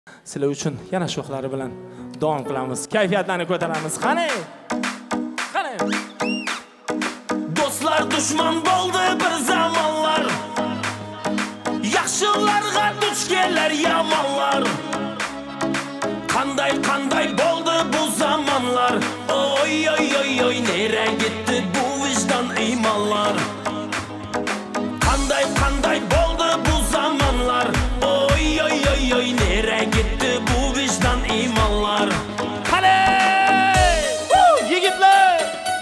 Sizlar uchun yana sho'xlari bilan davom qilamiz. Kayfiyatlarni ko'taramiz. Qani? Qani? Do'stlar dushman bo'ldi bir zamonlar. Yaxshilarga duch kelar yomonlar. Qanday bo'ldi bu zamonlar. Oy oy oy oy nere gitti bu vicdan iymonlar. Qanday bo'ldi bu zamonlar. Oy oy oy oy nere gitti bu vicdan iymonlar. Qani? Yigitlar!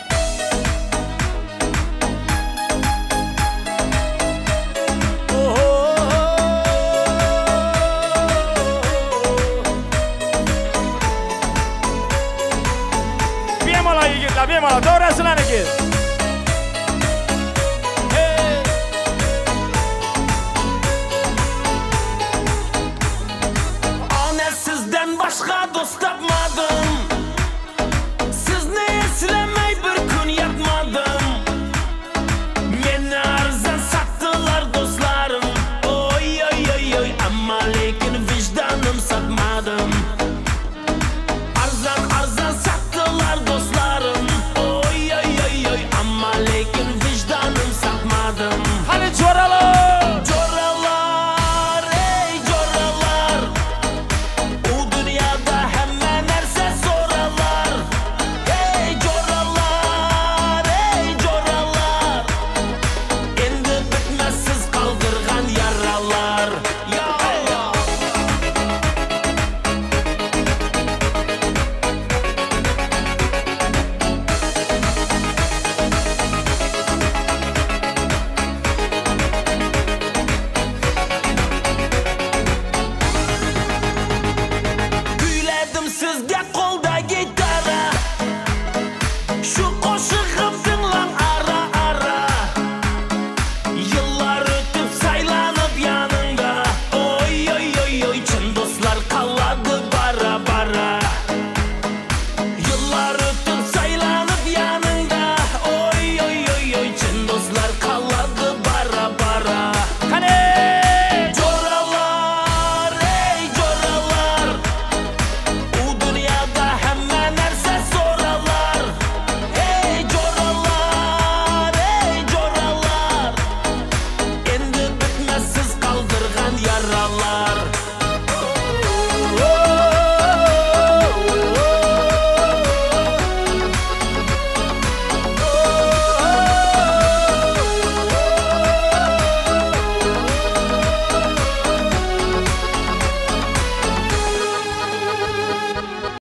Bemalol, to'g'rasilarniki. Ana sizdan boshqa do'st topma.